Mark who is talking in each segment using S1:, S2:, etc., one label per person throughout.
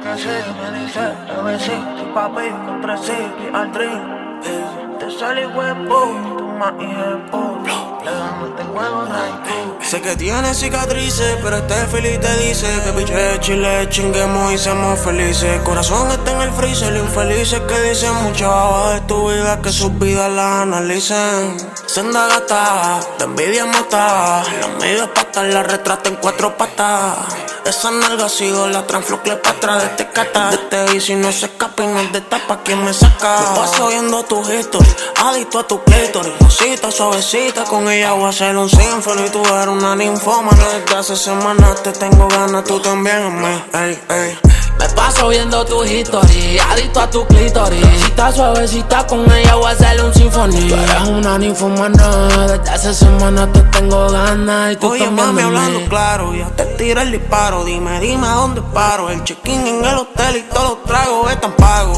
S1: que sí, me dice, bebecito, papi, con 3 y al drink. Te sale huevo, tu más hijo, le damos el huevo, right.
S2: Sé que tiene cicatrices, pero este feliz te dice que piche chile, chinguemos y seamos felices. Corazón está en el freezer, lo infelices que dicen mucho abajo de tu vida, que sus vidas las analicen. Senda gata, de envidia mata, los medios patas la retrata en 4 patas. Esa nalga ha sido la transfloclepatra de este cata. De este y si no se escapa y no es de tapa, ¿quién me saca? Me paso viendo tus historias, adicto a tu clítoris. Rosita, suavecita, con ella voy a hacer un symphony. Tú eres una ninfómana, desde hace semanas te tengo ganas, tú también a mí, ey, ey.
S3: Me paso viendo tu history, adicto a tu clítoris. Rosita, suavecita, con ella voy a hacerle un sinfonía. Tú eres una ninfómana, desde hace semanas te tengo ganas y tú
S2: Oye,
S3: también
S2: mami,
S3: a mí.
S2: hablando claro, ya te tira el disparo. Dime a dónde paro. El check-in en el hotel y todos los tragos están pagos.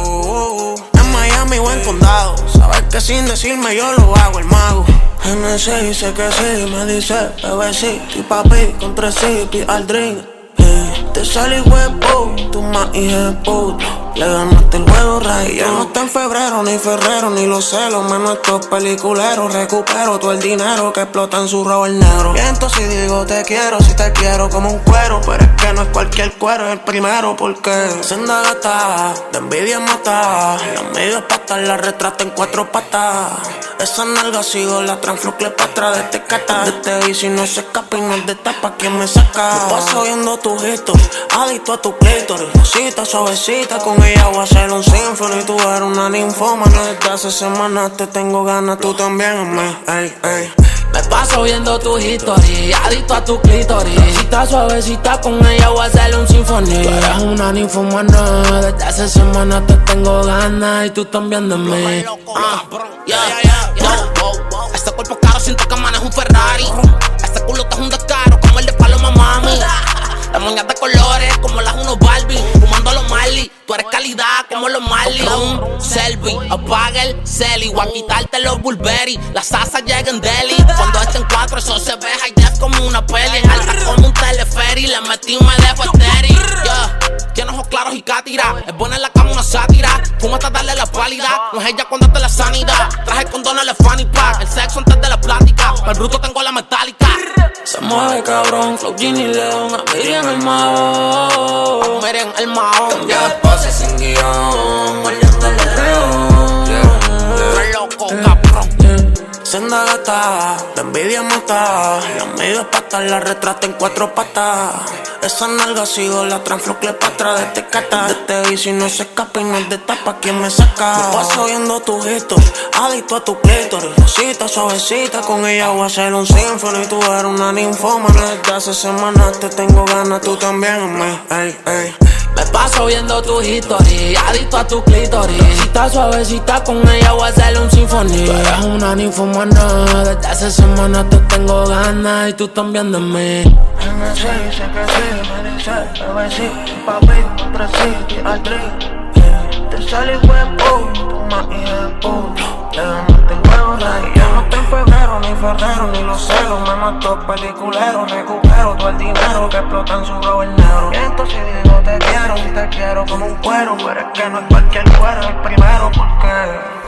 S2: En Miami o en Condado, sabes que sin decirme yo lo hago, el mago. En ese dice que sí, me dice bebecito y papi, con 3 y al drink. Te sale huevo, tu más hija de puta, le ganaste el juego, rey. Ya no está en febrero, ni ferrero, ni los celos, menos estos peliculeros. Recupero todo el dinero que explota en su robo el negro. Miento si digo te quiero, si te quiero como un cuero, pero es que no es cualquier cuero, es el primero, porque senda gata, de envidia mata, los medios patas la retrata en 4 patas. Esa nalga ha sido la transfloclepatra de este cata. De este y si no se escapa y no es de tapa, ¿quién me saca? Me paso viendo tus historias, adicto a tu clítoris. Rosita, suavecita, con ella voy a hacer un symphony. Tú eres una ninfómana, desde hace semanas te tengo ganas, tú también a mí, ey, ey.
S3: Me paso viendo tu history, adicto a tu clítoris. Rosita, suavecita, con ella voy a hacerle un sinfonía. Tú eres una ninfómana, desde hace semanas te tengo ganas y tú también de mí.
S4: Este cuerpo caro, siento que maneja un Ferrari. Este culo es un descaro, como el de Paloma Mami. Las moñas de colores, como las unos Barbie. Fumando a los Marley, tú eres calidad como los Marley. Un selfie, apaga el celi. Voy a quitarte los Burberry, la salsa llega en deli. Cuando estén 4, eso se ve high def como una peli. En alta como un teleferi, le metí un dejo estéril. Tiene ojos claros y cátira, es buena en la cama una sátira. Fuma hasta darle la pálida, no es ella cuando te la sanidad. Traje condones el fanny pack, el sexo antes de la plática. Para el bruto tengo la metálica.
S2: Se mueve cabrón, Flow Ginny León, a Miriam el mago.
S4: Miren el mao,
S2: Cambia de pose sin guión, mordiendo el león.
S4: re loco, cabrón.
S2: Senda gata, de envidia mata, los medios patas la retrata en 4 patas. Esa nalga ha sido la transfloclepatra de este cata. De este y si no se escapa y no es de tapa, ¿quién me saca? Me paso viendo tus historias, adicto a tu clítoris. Rosita, suavecita, con ella voy a hacer un symphony. Tú eres una ninfómana, desde hace semanas te tengo ganas, tú también a mí, ey, ey.
S3: Me paso viendo tu history, adicto a tu clítoris. Rosita, suavecita, con ella voy a hacerle un sinfonía. Tú eres una ninfómana, desde hace semanas te tengo ganas y tú también de mí.
S1: En ese dice que sí, me dice bebecito, papi, con 3 y al drink. Te sale huevo, tu más hija de puta, le ganaste el huevo, rey. Ya no está en febrero, ni ferrero, ni los celos, menos estos peliculeros. Recupero todo el dinero que explota en su robo el negro. Miento si digo te quiero, si te quiero como un cuero, pero es que no es cualquier cuero, es el primero, porque